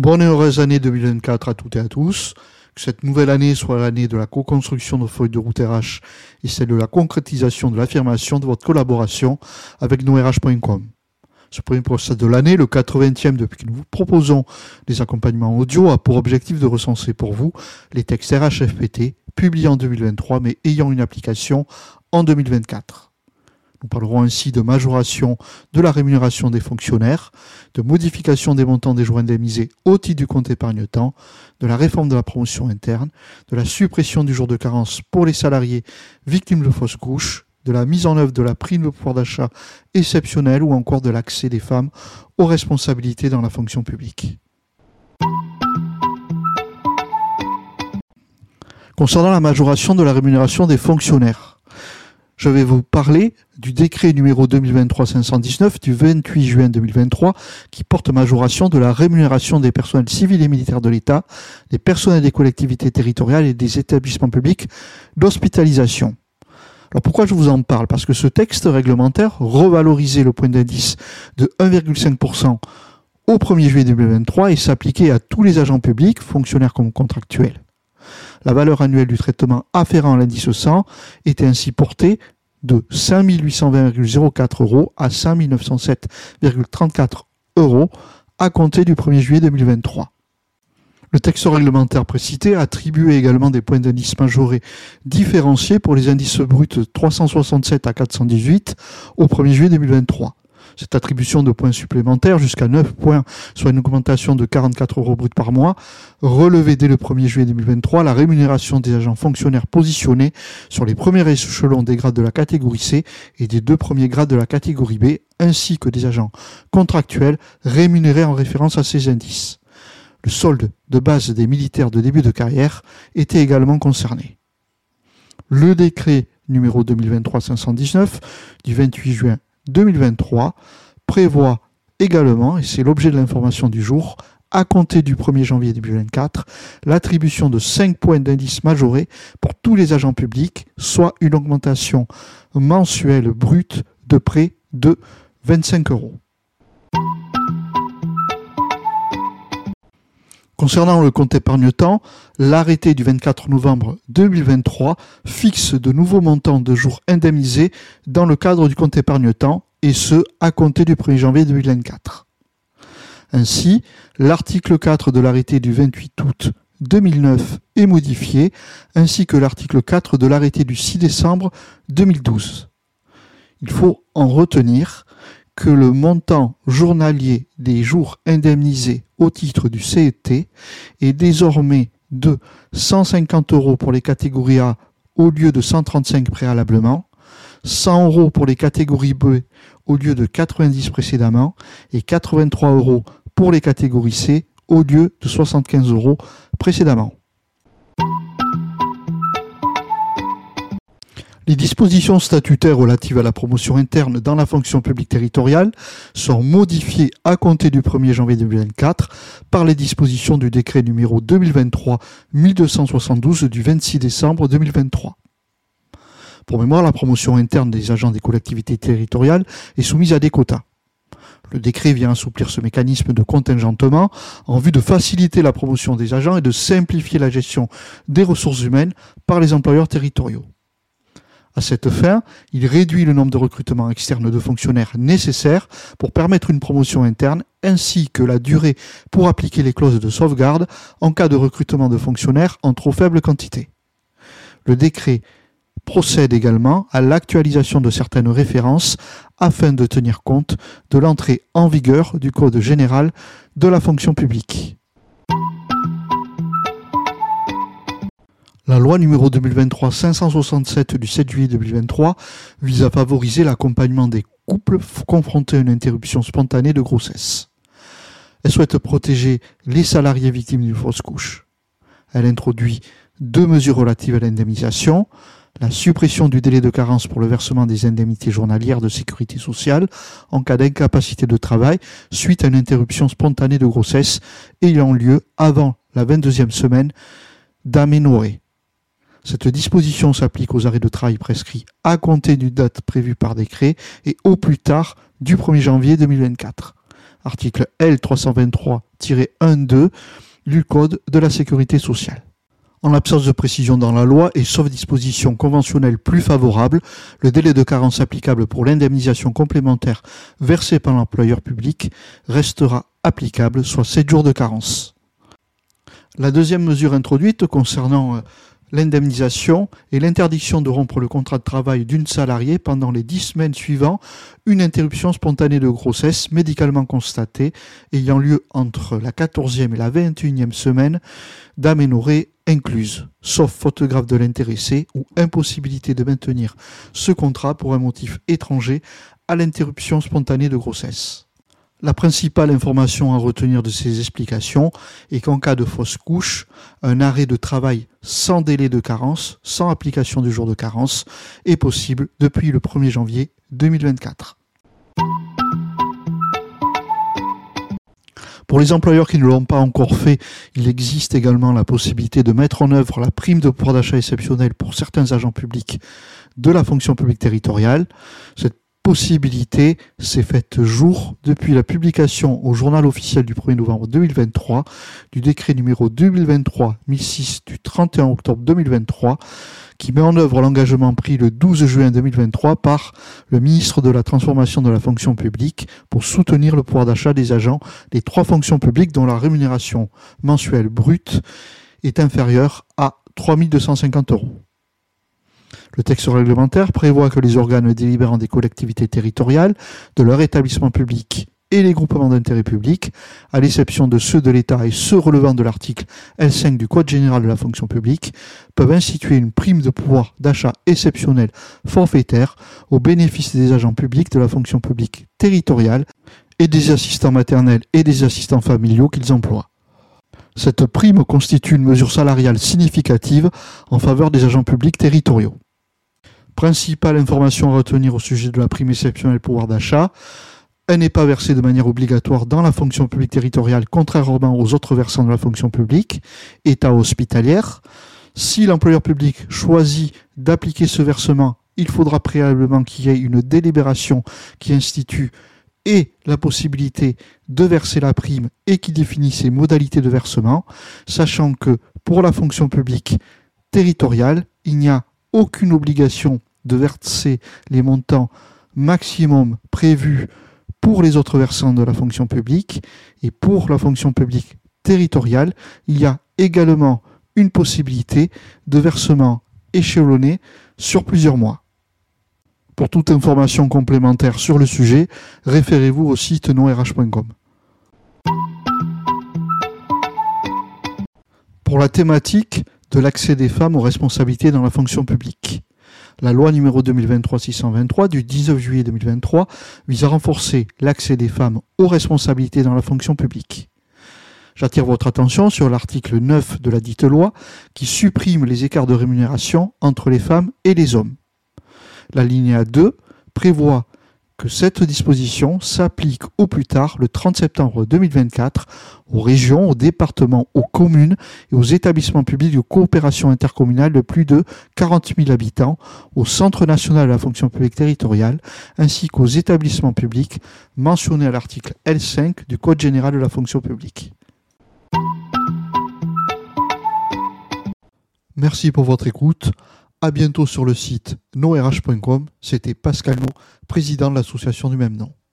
Bonne et heureuse année 2024 à toutes et à tous. Que cette nouvelle année soit l'année de la co-construction de feuilles de route RH et celle de la concrétisation de l'affirmation de votre collaboration avec nosRH.com. Ce premier procès de l'année, le 80e depuis que nous vous proposons des accompagnements audio, a pour objectif de recenser pour vous les textes RH-FPT publiés en 2023 mais ayant une application en 2024. Nous parlerons ainsi de majoration de la rémunération des fonctionnaires, de modification des montants des jours indemnisés au titre du compte épargne-temps, de la réforme de la promotion interne, de la suppression du jour de carence pour les salariés victimes de fausses couches, de la mise en œuvre de la prime de pouvoir d'achat exceptionnelle ou encore de l'accès des femmes aux responsabilités dans la fonction publique. Concernant la majoration de la rémunération des fonctionnaires, je vais vous parler du décret numéro 2023-519 du 28 juin 2023 qui porte majoration de la rémunération des personnels civils et militaires de l'État, des personnels des collectivités territoriales et des établissements publics d'hospitalisation. Alors pourquoi je vous en parle ? Parce que ce texte réglementaire revalorisait le point d'indice de 1,5% au 1er juillet 2023 et s'appliquait à tous les agents publics, fonctionnaires comme contractuels. La valeur annuelle du traitement afférent à l'indice 100 était ainsi portée de 5 820,04 € à 5 907,34 € à compter du 1er juillet 2023. Le texte réglementaire précité attribuait également des points d'indice majorés différenciés pour les indices bruts de 367 à 418 au 1er juillet 2023. Cette attribution de points supplémentaires jusqu'à 9 points, soit une augmentation de 44 € brut par mois, relevait dès le 1er juillet 2023 la rémunération des agents fonctionnaires positionnés sur les premiers échelons des grades de la catégorie C et des 2 premiers grades de la catégorie B, ainsi que des agents contractuels rémunérés en référence à ces indices. Le solde de base des militaires de début de carrière était également concerné. Le décret numéro 2023-519 du 28 juin 2023 prévoit également, et c'est l'objet de l'information du jour, à compter du 1er janvier 2024, l'attribution de 5 points d'indice majorés pour tous les agents publics, soit une augmentation mensuelle brute de près de 25 €. Concernant le compte épargne-temps, l'arrêté du 24 novembre 2023 fixe de nouveaux montants de jours indemnisés dans le cadre du compte épargne-temps, et ce, à compter du 1er janvier 2024. Ainsi, l'article 4 de l'arrêté du 28 août 2009 est modifié, ainsi que l'article 4 de l'arrêté du 6 décembre 2012. Il faut en retenir que le montant journalier des jours indemnisés au titre du CET est désormais de 150 € pour les catégories A au lieu de 135 préalablement, 100 € pour les catégories B au lieu de 90 précédemment et 83 € pour les catégories C au lieu de 75 € précédemment. Les dispositions statutaires relatives à la promotion interne dans la fonction publique territoriale sont modifiées à compter du 1er janvier 2024 par les dispositions du décret numéro 2023-1272 du 26 décembre 2023. Pour mémoire, la promotion interne des agents des collectivités territoriales est soumise à des quotas. Le décret vient assouplir ce mécanisme de contingentement en vue de faciliter la promotion des agents et de simplifier la gestion des ressources humaines par les employeurs territoriaux. À cette fin, il réduit le nombre de recrutements externes de fonctionnaires nécessaires pour permettre une promotion interne, ainsi que la durée pour appliquer les clauses de sauvegarde en cas de recrutement de fonctionnaires en trop faible quantité. Le décret procède également à l'actualisation de certaines références afin de tenir compte de l'entrée en vigueur du Code général de la fonction publique. La loi numéro 2023-567 du 7 juillet 2023 vise à favoriser l'accompagnement des couples confrontés à une interruption spontanée de grossesse. Elle souhaite protéger les salariés victimes d'une fausse couche. Elle introduit 2 mesures relatives à l'indemnisation, la suppression du délai de carence pour le versement des indemnités journalières de sécurité sociale en cas d'incapacité de travail suite à une interruption spontanée de grossesse ayant lieu avant la 22e semaine d'aménorrhée. Cette disposition s'applique aux arrêts de travail prescrits à compter d'une date prévue par décret et au plus tard du 1er janvier 2024. Article L. 19-1-2 du Code de la Sécurité sociale. En l'absence de précision dans la loi et sauf disposition conventionnelle plus favorable, le délai de carence applicable pour l'indemnisation complémentaire versée par l'employeur public restera applicable, soit 7 jours de carence. La deuxième mesure introduite concernant l'indemnisation est l'interdiction de rompre le contrat de travail d'une salariée pendant les 10 semaines suivant une interruption spontanée de grossesse médicalement constatée ayant lieu entre la 14e et la 21e semaine d'aménorrhée incluse, sauf faute grave de l'intéressé ou impossibilité de maintenir ce contrat pour un motif étranger à l'interruption spontanée de grossesse. La principale information à retenir de ces explications est qu'en cas de fausse couche, un arrêt de travail sans délai de carence, sans application du jour de carence, est possible depuis le 1er janvier 2024. Pour les employeurs qui ne l'ont pas encore fait, il existe également la possibilité de mettre en œuvre la prime de pouvoir d'achat exceptionnelle pour certains agents publics de la fonction publique territoriale. Cette possibilité s'est faite jour depuis la publication au journal officiel du 1er novembre 2023 du décret numéro 2023-1006 du 31 octobre 2023 qui met en œuvre l'engagement pris le 12 juin 2023 par le ministre de la Transformation de la fonction publique pour soutenir le pouvoir d'achat des agents des 3 fonctions publiques dont la rémunération mensuelle brute est inférieure à 3 250 €. Le texte réglementaire prévoit que les organes délibérants des collectivités territoriales, de leur établissement public et les groupements d'intérêt public, à l'exception de ceux de l'État et ceux relevant de l'article L5 du Code général de la fonction publique, peuvent instituer une prime de pouvoir d'achat exceptionnelle forfaitaire au bénéfice des agents publics de la fonction publique territoriale et des assistants maternels et des assistants familiaux qu'ils emploient. Cette prime constitue une mesure salariale significative en faveur des agents publics territoriaux. Principale information à retenir au sujet de la prime exceptionnelle pouvoir d'achat, elle n'est pas versée de manière obligatoire dans la fonction publique territoriale, contrairement aux autres versants de la fonction publique, État hospitalière. Si l'employeur public choisit d'appliquer ce versement, il faudra préalablement qu'il y ait une délibération qui institue et la possibilité de verser la prime et qui définit ses modalités de versement, sachant que pour la fonction publique territoriale, il n'y a aucune obligation de verser les montants maximum prévus pour les autres versants de la fonction publique. Et pour la fonction publique territoriale, il y a également une possibilité de versement échelonné sur plusieurs mois. Pour toute information complémentaire sur le sujet, référez-vous au site nonrh.com. Pour la thématique de l'accès des femmes aux responsabilités dans la fonction publique, la loi numéro 2023-623 du 19 juillet 2023 vise à renforcer l'accès des femmes aux responsabilités dans la fonction publique. J'attire votre attention sur l'article 9 de la dite loi qui supprime les écarts de rémunération entre les femmes et les hommes. L'alinéa 2 prévoit que cette disposition s'applique au plus tard le 30 septembre 2024 aux régions, aux départements, aux communes et aux établissements publics de coopération intercommunale de plus de 40 000 habitants, au Centre national de la fonction publique territoriale, ainsi qu'aux établissements publics mentionnés à l'article L5 du Code général de la fonction publique. Merci pour votre écoute. À bientôt sur le site nonrh.com. C'était Pascal No, président de l'association du même nom.